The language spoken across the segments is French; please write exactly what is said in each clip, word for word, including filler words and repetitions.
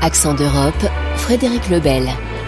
Accent d'Europe, Frédéric Lebel.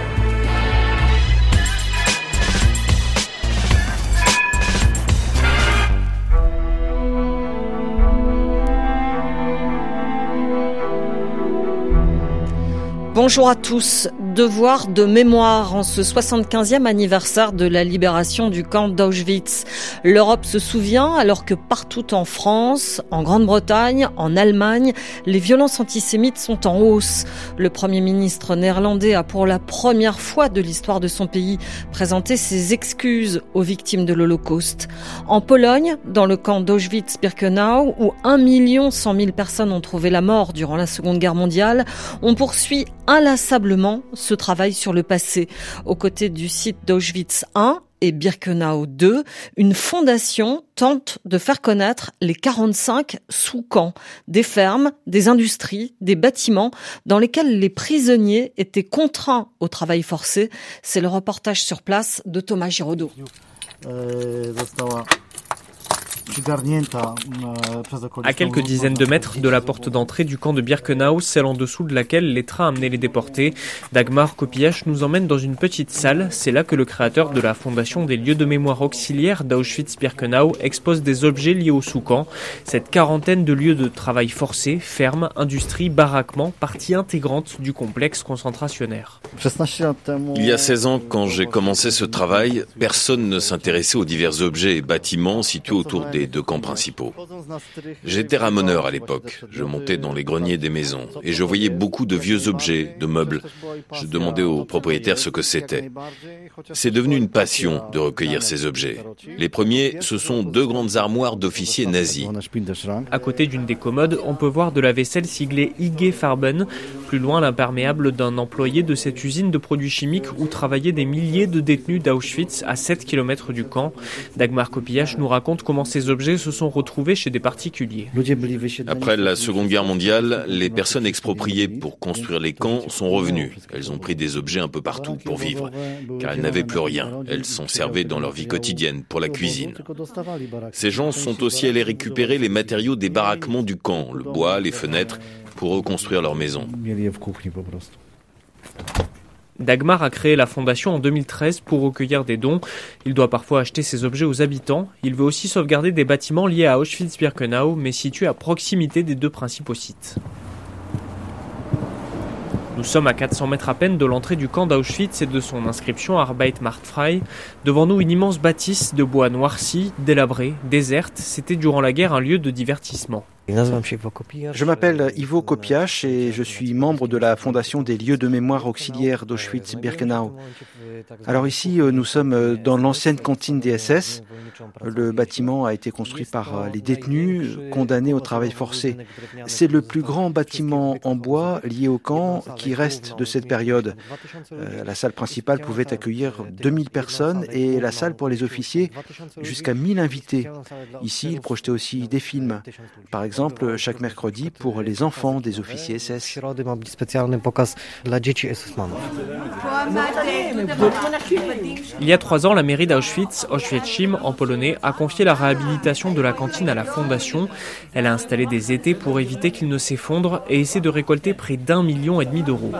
Bonjour à tous. Devoir de mémoire en ce soixante-quinzième anniversaire de la libération du camp d'Auschwitz. L'Europe se souvient alors que partout en France, en Grande-Bretagne, en Allemagne, les violences antisémites sont en hausse. Le Premier ministre néerlandais a pour la première fois de l'histoire de son pays présenté ses excuses aux victimes de l'Holocauste. En Pologne, dans le camp d'Auschwitz-Birkenau, où un million cent mille personnes ont trouvé la mort durant la Seconde Guerre mondiale, on poursuit inlassablement ce travail sur le passé. Aux côtés du site d'Auschwitz un et Birkenau deux, une fondation tente de faire connaître les quarante-cinq sous-camps, des fermes, des industries, des bâtiments dans lesquels les prisonniers étaient contraints au travail forcé. C'est le reportage sur place de Thomas Giraudot. Euh, À quelques dizaines de mètres de la porte d'entrée du camp de Birkenau, celle en dessous de laquelle les trains amenaient les déportés, Dagmar Kopiach nous emmène dans une petite salle. C'est là que le créateur de la fondation des lieux de mémoire auxiliaires d'Auschwitz-Birkenau expose des objets liés au sous-camp. Cette quarantaine de lieux de travail forcé, fermes, industries, baraquements, partie intégrante du complexe concentrationnaire. Il y a seize ans, quand j'ai commencé ce travail, personne ne s'intéressait aux divers objets et bâtiments situés autour des deux camps principaux. J'étais ramoneur à l'époque. Je montais dans les greniers des maisons et je voyais beaucoup de vieux objets, de meubles. Je demandais aux propriétaires ce que c'était. C'est devenu une passion de recueillir ces objets. Les premiers, ce sont deux grandes armoires d'officiers nazis. À côté d'une des commodes, on peut voir de la vaisselle siglée I G Farben. Plus loin, l'imperméable d'un employé de cette usine de produits chimiques où travaillaient des milliers de détenus d'Auschwitz à sept kilomètres du camp. Dagmar Kopiach nous raconte comment ces objets se sont retrouvés chez des particuliers. Après la Seconde Guerre mondiale, les personnes expropriées pour construire les camps sont revenues. Elles ont pris des objets un peu partout pour vivre, car elles n'avaient plus rien. Elles s'en servaient dans leur vie quotidienne, pour la cuisine. Ces gens sont aussi allés récupérer les matériaux des baraquements du camp, le bois, les fenêtres, pour reconstruire leur maison. Dagmar a créé la fondation en deux mille treize pour recueillir des dons. Il doit parfois acheter ses objets aux habitants. Il veut aussi sauvegarder des bâtiments liés à Auschwitz-Birkenau, mais situés à proximité des deux principaux sites. Nous sommes à quatre cents mètres à peine de l'entrée du camp d'Auschwitz et de son inscription Arbeit macht frei. Devant nous, une immense bâtisse de bois noirci, délabrée, déserte. C'était durant la guerre un lieu de divertissement. Je m'appelle Ivo Kopiach et je suis membre de la fondation des lieux de mémoire auxiliaires d'Auschwitz-Birkenau. Alors ici, nous sommes dans l'ancienne cantine des S S. Le bâtiment a été construit par les détenus condamnés au travail forcé. C'est le plus grand bâtiment en bois lié au camp qui reste de cette période. La salle principale pouvait accueillir deux mille personnes et la salle pour les officiers jusqu'à mille invités. Ici, ils projetaient aussi des films. Par exemple, exemple chaque mercredi pour les enfants des officiers S S. Il y a trois ans, la mairie d'Auschwitz, Oświęcim en polonais, a confié la réhabilitation de la cantine à la fondation. Elle a installé des étais pour éviter qu'il ne s'effondre et essaie de récolter près d'un million et demi d'euros.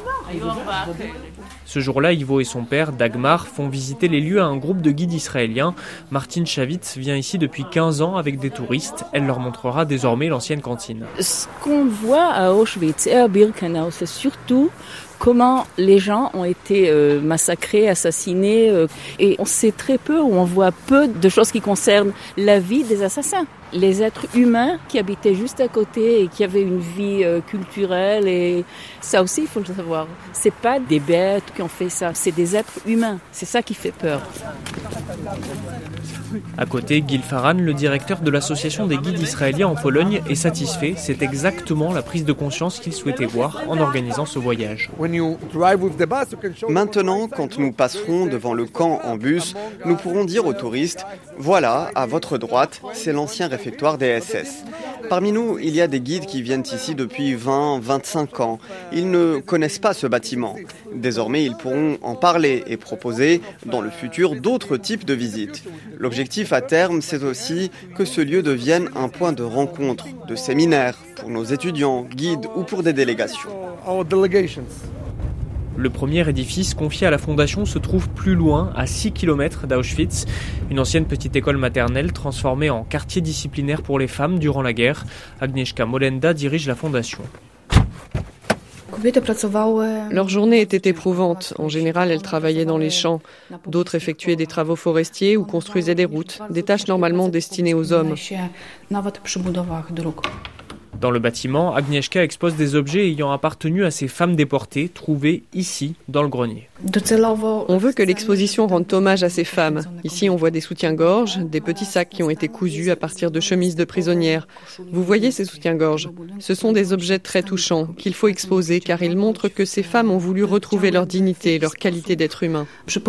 Ce jour-là, Ivo et son père, Dagmar, font visiter les lieux à un groupe de guides israéliens. Martine Chavitz vient ici depuis quinze ans avec des touristes. Elle leur montrera désormais l'ancienne cantine. Ce qu'on voit à Auschwitz et à Birkenau, c'est surtout comment les gens ont été euh, massacrés, assassinés. Euh, et on sait très peu, ou on voit peu de choses qui concernent la vie des assassins. Les êtres humains qui habitaient juste à côté et qui avaient une vie euh, culturelle, et ça aussi il faut le savoir. C'est pas des bêtes qui ont fait ça, c'est des êtres humains. C'est ça qui fait peur. À côté, Gil Faran, le directeur de l'association des guides israéliens en Pologne, est satisfait. C'est exactement la prise de conscience qu'il souhaitait voir en organisant ce voyage. Maintenant, quand nous passerons devant le camp en bus, nous pourrons dire aux touristes « Voilà, à votre droite, c'est l'ancien réfectoire des S S ». Parmi nous, il y a des guides qui viennent ici depuis vingt, vingt-cinq ans. Ils ne connaissent pas ce bâtiment. Désormais, ils pourront en parler et proposer, dans le futur, d'autres types de visites. L'objectif à terme, c'est aussi que ce lieu devienne un point de rencontre, de séminaire, pour nos étudiants, guides ou pour des délégations. Le premier édifice confié à la fondation se trouve plus loin, à six kilomètres d'Auschwitz, une ancienne petite école maternelle transformée en quartier disciplinaire pour les femmes durant la guerre. Agnieszka Molenda dirige la fondation. Leur journée était éprouvante. En général, elles travaillaient dans les champs. D'autres effectuaient des travaux forestiers ou construisaient des routes, des tâches normalement destinées aux hommes. Dans le bâtiment, Agnieszka expose des objets ayant appartenu à ces femmes déportées, trouvées ici, dans le grenier. On veut que l'exposition rende hommage à ces femmes. Ici, on voit des soutiens-gorge, des petits sacs qui ont été cousus à partir de chemises de prisonnières. Vous voyez ces soutiens-gorge ? Ce sont des objets très touchants qu'il faut exposer car ils montrent que ces femmes ont voulu retrouver leur dignité, leur qualité d'être humain.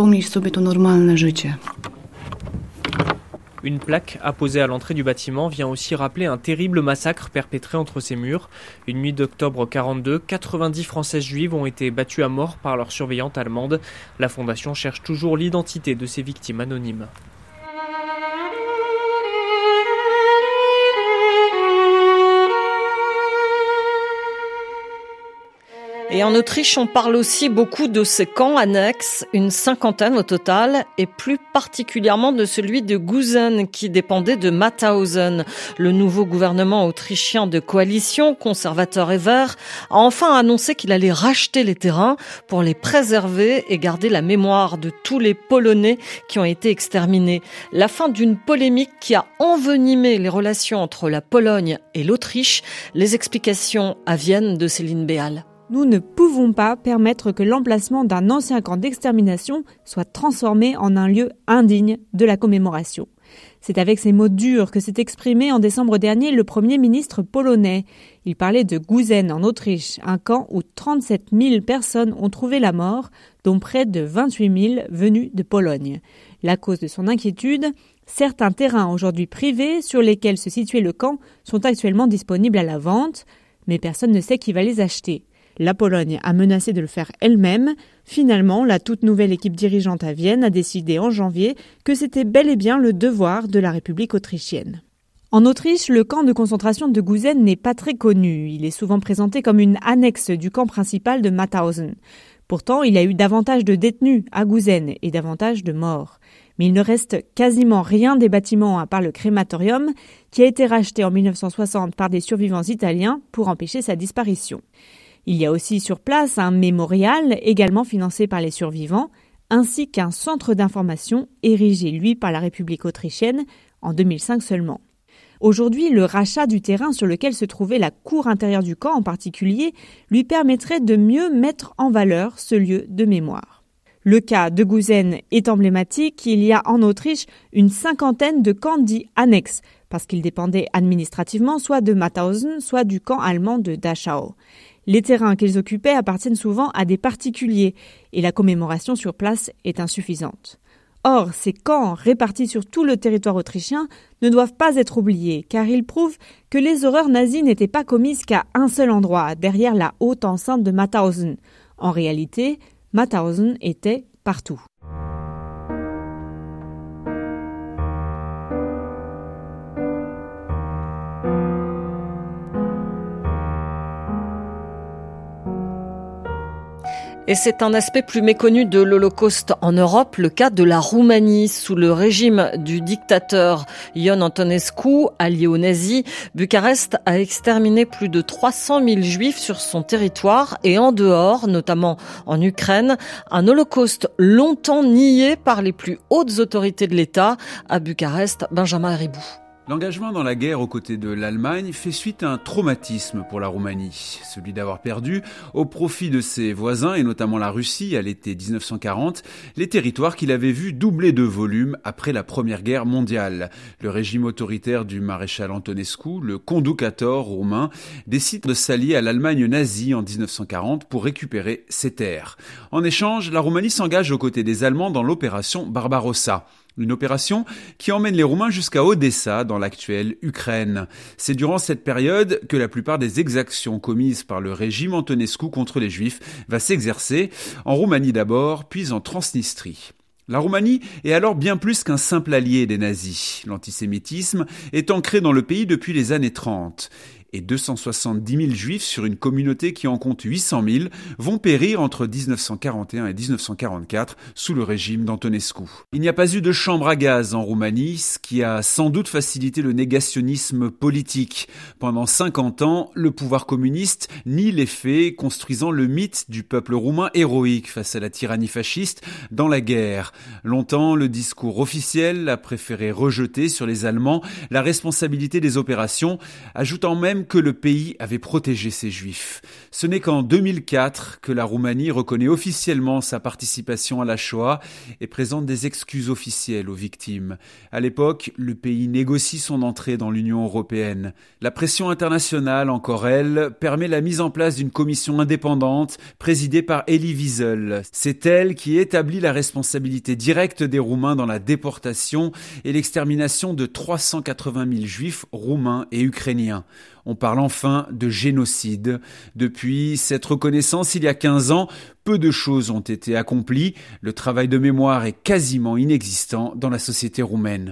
Une plaque apposée à l'entrée du bâtiment vient aussi rappeler un terrible massacre perpétré entre ces murs. Une nuit d'octobre quarante-deux, quatre-vingt-dix Françaises juives ont été battues à mort par leur surveillante allemande. La fondation cherche toujours l'identité de ces victimes anonymes. Et en Autriche, on parle aussi beaucoup de ces camps annexes, une cinquantaine au total, et plus particulièrement de celui de Gusen, qui dépendait de Mauthausen. Le nouveau gouvernement autrichien de coalition, conservateur et vert, a enfin annoncé qu'il allait racheter les terrains pour les préserver et garder la mémoire de tous les Polonais qui ont été exterminés. La fin d'une polémique qui a envenimé les relations entre la Pologne et l'Autriche. Les explications à Vienne de Céline Béal. Nous ne pouvons pas permettre que l'emplacement d'un ancien camp d'extermination soit transformé en un lieu indigne de la commémoration. C'est avec ces mots durs que s'est exprimé en décembre dernier le Premier ministre polonais. Il parlait de Gusen en Autriche, un camp où trente-sept mille personnes ont trouvé la mort, dont près de vingt-huit mille venus de Pologne. La cause de son inquiétude, certains terrains aujourd'hui privés sur lesquels se situait le camp sont actuellement disponibles à la vente, mais personne ne sait qui va les acheter. La Pologne a menacé de le faire elle-même. Finalement, la toute nouvelle équipe dirigeante à Vienne a décidé en janvier que c'était bel et bien le devoir de la République autrichienne. En Autriche, le camp de concentration de Gusen n'est pas très connu. Il est souvent présenté comme une annexe du camp principal de Mauthausen. Pourtant, il y a eu davantage de détenus à Gusen et davantage de morts. Mais il ne reste quasiment rien des bâtiments à part le crématorium qui a été racheté en mille neuf cent soixante par des survivants italiens pour empêcher sa disparition. Il y a aussi sur place un mémorial, également financé par les survivants, ainsi qu'un centre d'information érigé, lui, par la République autrichienne en deux mille cinq seulement. Aujourd'hui, le rachat du terrain sur lequel se trouvait la cour intérieure du camp en particulier lui permettrait de mieux mettre en valeur ce lieu de mémoire. Le cas de Gusen est emblématique. Il y a en Autriche une cinquantaine de camps dits annexes, parce qu'ils dépendaient administrativement soit de Mauthausen, soit du camp allemand de Dachau. Les terrains qu'ils occupaient appartiennent souvent à des particuliers et la commémoration sur place est insuffisante. Or, ces camps répartis sur tout le territoire autrichien ne doivent pas être oubliés car ils prouvent que les horreurs nazies n'étaient pas commises qu'à un seul endroit, derrière la haute enceinte de Mauthausen. En réalité, Mauthausen était partout. Et c'est un aspect plus méconnu de l'Holocauste en Europe, le cas de la Roumanie. Sous le régime du dictateur Ion Antonescu, allié aux nazis, Bucarest a exterminé plus de trois cent mille juifs sur son territoire et en dehors, notamment en Ukraine. Un Holocauste longtemps nié par les plus hautes autorités de l'État. À Bucarest, Benjamin Ribou. L'engagement dans la guerre aux côtés de l'Allemagne fait suite à un traumatisme pour la Roumanie, celui d'avoir perdu, au profit de ses voisins et notamment la Russie à l'été dix-neuf cent quarante, les territoires qu'il avait vus doubler de volume après la Première Guerre mondiale. Le régime autoritaire du maréchal Antonescu, le Conducator roumain, décide de s'allier à l'Allemagne nazie en dix-neuf cent quarante pour récupérer ses terres. En échange, la Roumanie s'engage aux côtés des Allemands dans l'opération Barbarossa. Une opération qui emmène les Roumains jusqu'à Odessa, dans l'actuelle Ukraine. C'est durant cette période que la plupart des exactions commises par le régime Antonescu contre les Juifs va s'exercer, en Roumanie d'abord, puis en Transnistrie. La Roumanie est alors bien plus qu'un simple allié des nazis. L'antisémitisme est ancré dans le pays depuis les années trente. et deux cent soixante-dix mille juifs sur une communauté qui en compte huit cent mille vont périr entre dix-neuf cent quarante et un et dix-neuf cent quarante-quatre sous le régime d'Antonescu. Il n'y a pas eu de chambre à gaz en Roumanie, ce qui a sans doute facilité le négationnisme politique. Pendant cinquante ans, le pouvoir communiste nie les faits, construisant le mythe du peuple roumain héroïque face à la tyrannie fasciste dans la guerre. Longtemps, le discours officiel a préféré rejeter sur les Allemands la responsabilité des opérations, ajoutant même que le pays avait protégé ses juifs. Ce n'est qu'en deux mille quatre que la Roumanie reconnaît officiellement sa participation à la Shoah et présente des excuses officielles aux victimes. À l'époque, le pays négocie son entrée dans l'Union européenne. La pression internationale, encore elle, permet la mise en place d'une commission indépendante présidée par Elie Wiesel. C'est elle qui établit la responsabilité directe des Roumains dans la déportation et l'extermination de trois cent quatre-vingt mille juifs roumains et ukrainiens. On parle enfin de génocide. Depuis cette reconnaissance, il y a quinze ans, peu de choses ont été accomplies. Le travail de mémoire est quasiment inexistant dans la société roumaine.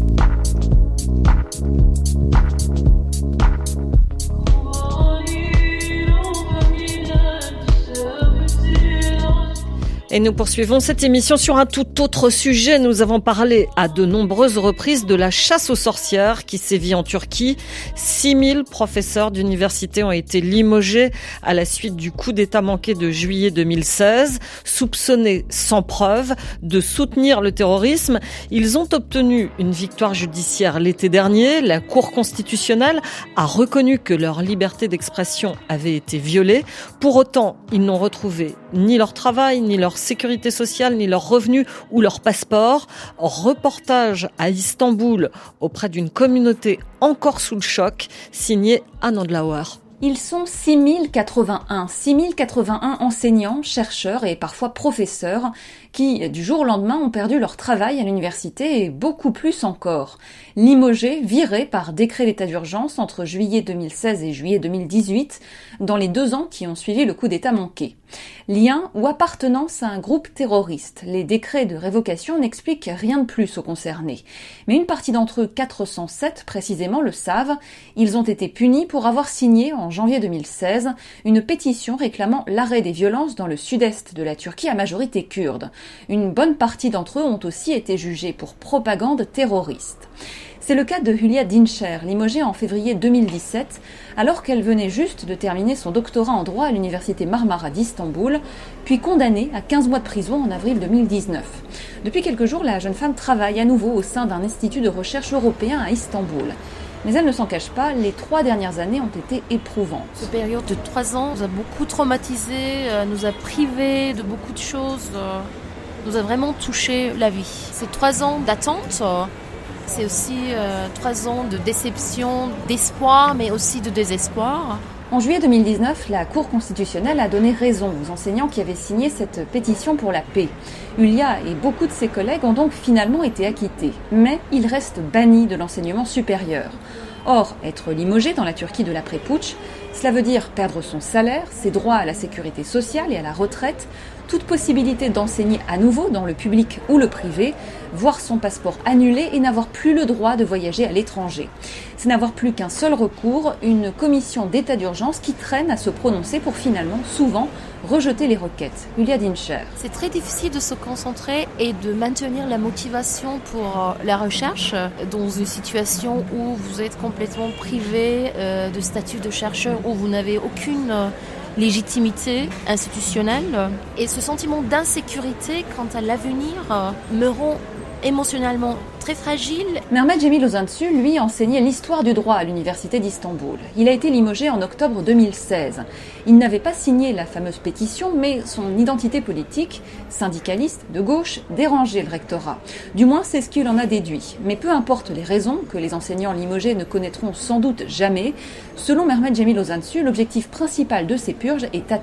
Et nous poursuivons cette émission sur un tout autre sujet. Nous avons parlé à de nombreuses reprises de la chasse aux sorcières qui sévit en Turquie. six mille professeurs d'université ont été limogés à la suite du coup d'État manqué de juillet deux mille seize. Soupçonnés sans preuve de soutenir le terrorisme, ils ont obtenu une victoire judiciaire l'été dernier. La Cour constitutionnelle a reconnu que leur liberté d'expression avait été violée. Pour autant, ils n'ont retrouvé ni leur travail, ni leur sécurité sociale, ni leurs revenus ou leur passeport. Reportage à Istanbul auprès d'une communauté encore sous le choc, signé Anne Andlauer. Ils sont six mille quatre-vingt-un, six mille quatre-vingt-un enseignants, chercheurs et parfois professeurs qui, du jour au lendemain, ont perdu leur travail à l'université et beaucoup plus encore. Limogés, virés par décret d'état d'urgence entre juillet deux mille seize et juillet deux mille dix-huit, dans les deux ans qui ont suivi le coup d'État manqué. Lien ou appartenance à un groupe terroriste. Les décrets de révocation n'expliquent rien de plus aux concernés. Mais une partie d'entre eux, quatre cent sept précisément, le savent. Ils ont été punis pour avoir signé en janvier deux mille seize une pétition réclamant l'arrêt des violences dans le sud-est de la Turquie à majorité kurde. Une bonne partie d'entre eux ont aussi été jugés pour propagande terroriste. C'est le cas de Hülya Dinçer, limogée en février deux mille dix-sept, alors qu'elle venait juste de terminer son doctorat en droit à l'université Marmara d'Istanbul, puis condamnée à quinze mois de prison en avril deux mille dix-neuf. Depuis quelques jours, la jeune femme travaille à nouveau au sein d'un institut de recherche européen à Istanbul. Mais elle ne s'en cache pas, les trois dernières années ont été éprouvantes. Cette période de trois ans nous a beaucoup traumatisés, nous a privés de beaucoup de choses, nous a vraiment touché la vie. Ces trois ans d'attente, c'est aussi euh, trois ans de déception, d'espoir, mais aussi de désespoir. En juillet deux mille dix-neuf, la Cour constitutionnelle a donné raison aux enseignants qui avaient signé cette pétition pour la paix. Hülya et beaucoup de ses collègues ont donc finalement été acquittés. Mais ils restent bannis de l'enseignement supérieur. Or, être limogé dans la Turquie de l'après-putsch, cela veut dire perdre son salaire, ses droits à la sécurité sociale et à la retraite, toute possibilité d'enseigner à nouveau dans le public ou le privé, voir son passeport annulé et n'avoir plus le droit de voyager à l'étranger. C'est n'avoir plus qu'un seul recours, une commission d'état d'urgence qui traîne à se prononcer pour finalement, souvent, rejeter les requêtes. Hülya Dinçer. C'est très difficile de se concentrer et de maintenir la motivation pour la recherche dans une situation où vous êtes complètement privé euh, de statut de chercheur, où vous n'avez aucune légitimité institutionnelle. Et ce sentiment d'insécurité quant à l'avenir me rend émotionnellement très fragile. Mehmet Cemil Uzansu, lui, enseignait l'histoire du droit à l'université d'Istanbul. Il a été limogé en octobre deux mille seize. Il n'avait pas signé la fameuse pétition, mais son identité politique, syndicaliste de gauche, dérangeait le rectorat. Du moins, c'est ce qu'il en a déduit. Mais peu importe les raisons, que les enseignants limogés ne connaîtront sans doute jamais, selon Mehmet Cemil Uzansu, l'objectif principal de ces purges est atteint.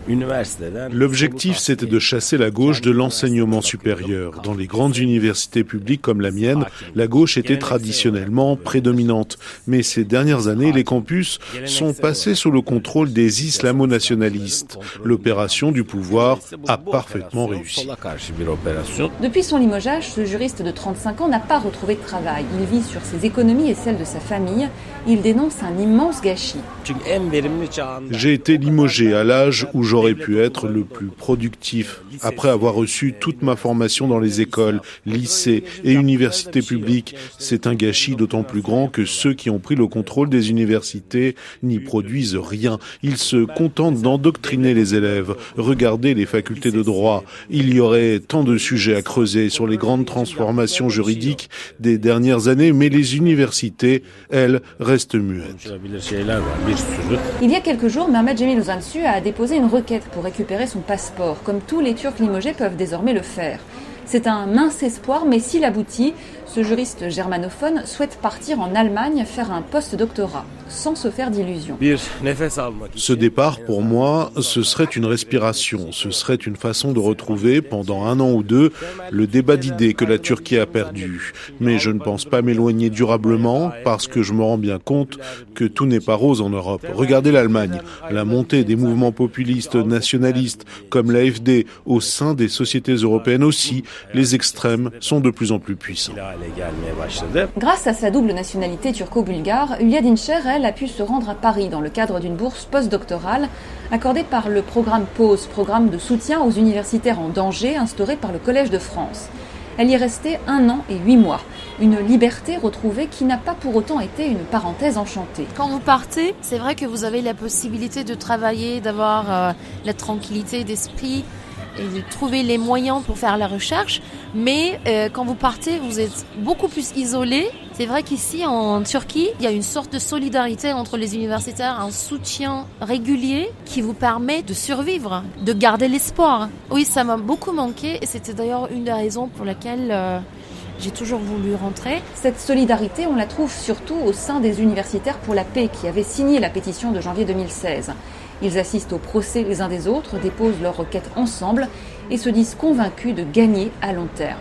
L'objectif, c'était de chasser la gauche de l'enseignement supérieur. Dans les grandes universités publiques comme la mienne, la gauche était traditionnellement prédominante. Mais ces dernières années, les campus sont passés sous le contrôle des islamo-nationalistes. L'opération du pouvoir a parfaitement réussi. Depuis son limogeage, ce juriste de trente-cinq ans n'a pas retrouvé de travail. Il vit sur ses économies et celles de sa famille. Il dénonce un immense gâchis. J'ai été limogé à l'âge où j'aurais pu être le plus productif. Après avoir reçu toute ma formation dans les écoles, lycées et universités publiques, c'est un gâchis d'autant plus grand que ceux qui ont pris le contrôle des universités n'y produisent rien. Ils se contentent d'endoctriner les élèves. Regardez les facultés de droit. Il y aurait tant de sujets à creuser sur les grandes transformations juridiques des dernières années, mais les universités, elles, restent muettes. Il y a quelques jours, Mehmet Cemil Uzansu a déposé une requête pour récupérer son passeport, comme tous les Turcs limogés peuvent désormais le faire. C'est un mince espoir, mais s'il aboutit, ce juriste germanophone souhaite partir en Allemagne faire un post-doctorat, sans se faire d'illusions. Ce départ, pour moi, ce serait une respiration. Ce serait une façon de retrouver, pendant un an ou deux, le débat d'idées que la Turquie a perdu. Mais je ne pense pas m'éloigner durablement, parce que je me rends bien compte que tout n'est pas rose en Europe. Regardez l'Allemagne, la montée des mouvements populistes nationalistes, comme l'A F D, au sein des sociétés européennes aussi, les extrêmes sont de plus en plus puissants. Grâce à sa double nationalité turco-bulgare, Hülya Dinçer, elle, a pu se rendre à Paris dans le cadre d'une bourse postdoctorale accordée par le programme PAUSE, programme de soutien aux universitaires en danger instauré par le Collège de France. Elle y est restée un an et huit mois. Une liberté retrouvée qui n'a pas pour autant été une parenthèse enchantée. Quand vous partez, c'est vrai que vous avez la possibilité de travailler, d'avoir euh, la tranquillité d'esprit et de trouver les moyens pour faire la recherche. Mais euh, quand vous partez, vous êtes beaucoup plus isolé. C'est vrai qu'ici, en Turquie, il y a une sorte de solidarité entre les universitaires, un soutien régulier qui vous permet de survivre, de garder l'espoir. Oui, ça m'a beaucoup manqué et c'était d'ailleurs une des raisons pour laquelle euh, j'ai toujours voulu rentrer. Cette solidarité, on la trouve surtout au sein des universitaires pour la paix qui avaient signé la pétition de janvier deux mille seize. Ils assistent au procès les uns des autres, déposent leurs requêtes ensemble et se disent convaincus de gagner à long terme.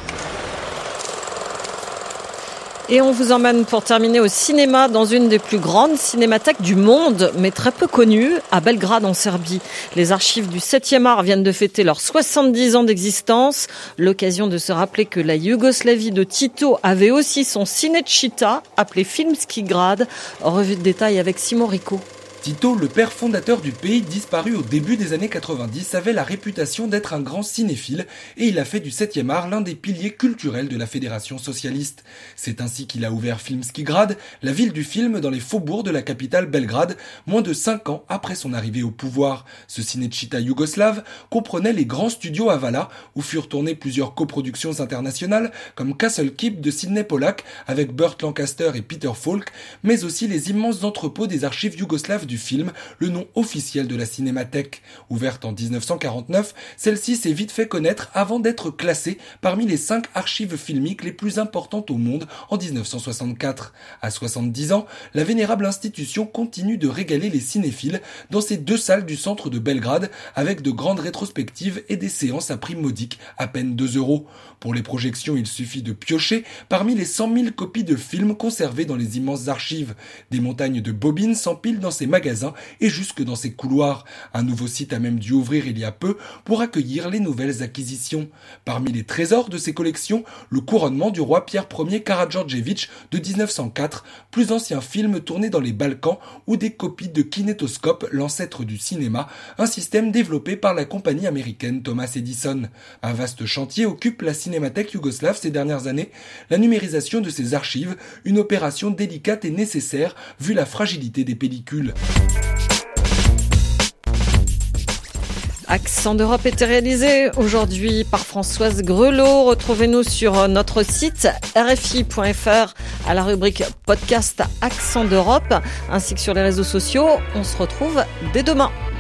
Et on vous emmène pour terminer au cinéma dans une des plus grandes cinémathèques du monde, mais très peu connue, à Belgrade en Serbie. Les archives du septième art viennent de fêter leurs soixante-dix ans d'existence. L'occasion de se rappeler que la Yougoslavie de Tito avait aussi son Cinecittà, appelé Filmski Grad. Revue de détail avec Simon Rico. Tito, le père fondateur du pays disparu au début des années quatre-vingt-dix, avait la réputation d'être un grand cinéphile et il a fait du septième art l'un des piliers culturels de la Fédération socialiste. C'est ainsi qu'il a ouvert Filmski Grad, la ville du film dans les faubourgs de la capitale Belgrade, moins de cinq ans après son arrivée au pouvoir. Ce Cinecittà yougoslave comprenait les grands studios Avala, où furent tournées plusieurs coproductions internationales comme Castle Keep de Sidney Pollack avec Burt Lancaster et Peter Falk, mais aussi les immenses entrepôts des archives yougoslaves du film, le nom officiel de la cinémathèque. Ouverte en dix-neuf cent quarante-neuf, celle-ci s'est vite fait connaître avant d'être classée parmi les cinq archives filmiques les plus importantes au monde en dix-neuf cent soixante-quatre. À soixante-dix ans, la vénérable institution continue de régaler les cinéphiles dans ses deux salles du centre de Belgrade avec de grandes rétrospectives et des séances à prix modique, à peine deux euros. Pour les projections, il suffit de piocher parmi les cent mille copies de films conservées dans les immenses archives. Des montagnes de bobines s'empilent dans ces magasins et jusque dans ses couloirs. Un nouveau site a même dû ouvrir il y a peu pour accueillir les nouvelles acquisitions. Parmi les trésors de ces collections, le couronnement du roi Pierre Ier Karađorđević de dix-neuf cent quatre, plus ancien film tourné dans les Balkans, ou des copies de kinétoscope, l'ancêtre du cinéma, un système développé par la compagnie américaine Thomas Edison. Un vaste chantier occupe la cinémathèque yougoslave ces dernières années, la numérisation de ses archives, une opération délicate et nécessaire vu la fragilité des pellicules. Accent d'Europe était réalisé aujourd'hui par Françoise Grelot. Retrouvez-nous sur notre site R F I point F R à la rubrique podcast Accent d'Europe ainsi que sur les réseaux sociaux. On se retrouve dès demain.